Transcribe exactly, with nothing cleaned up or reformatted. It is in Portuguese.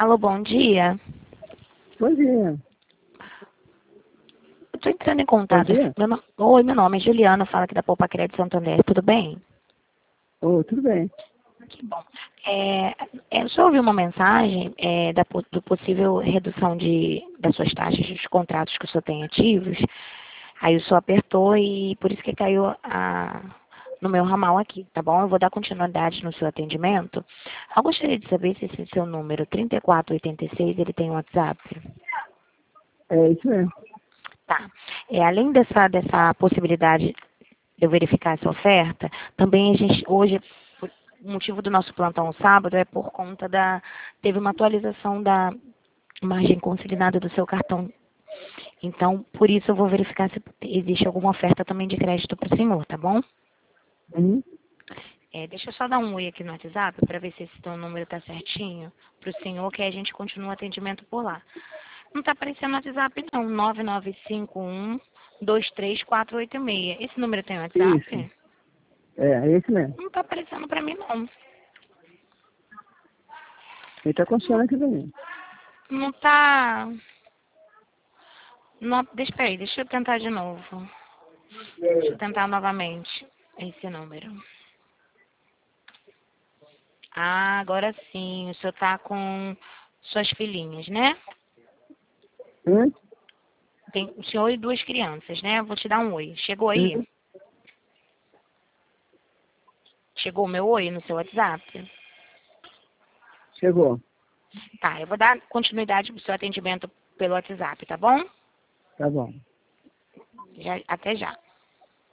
Alô, bom dia. Bom dia. Eu tô entrando em Bom contato. dia. Meu no- Oi, meu nome é Juliana, fala aqui da Poupa Crédito Santander, tudo bem? Oh, tudo bem. Que bom. É, é, eu só ouvi uma mensagem é, da, po- do possível redução de, das suas taxas dos contratos que o senhor tem ativos. Aí o senhor apertou e por isso que caiu a, no meu ramal aqui, tá bom? Eu vou dar continuidade no seu atendimento. Eu gostaria de saber se esse seu número trinta e quatro oitenta e seis, ele tem WhatsApp. É isso mesmo. Tá. É, além dessa, dessa possibilidade de eu verificar essa oferta, também a gente, hoje, por- o motivo do nosso plantão sábado é por conta da, teve uma atualização da margem consignada do seu cartão. Então, por isso eu vou verificar se existe alguma oferta também de crédito para o senhor, tá bom? Uhum. É, deixa eu só dar um oi aqui no WhatsApp para ver se esse teu número tá certinho para o senhor, que aí a gente continua o atendimento por lá. Não tá aparecendo no WhatsApp não, nove nove cinco um, dois três quatro oito seis. Esse número tem Isso. WhatsApp? É, é esse mesmo. Não tá aparecendo para mim não. Ele tá coçando aqui pra mim. Não tá... Não, deixa, peraí, deixa eu tentar de novo. Deixa eu tentar novamente esse número. Ah, agora sim, o senhor tá com suas filhinhas, né? Hum? Tem o senhor e duas crianças, né? Vou te dar um oi. Chegou aí? Hum? Chegou o meu oi no seu WhatsApp? Chegou. Tá, eu vou dar continuidade pro seu atendimento pelo WhatsApp, tá bom? Tá bom. Já, até já.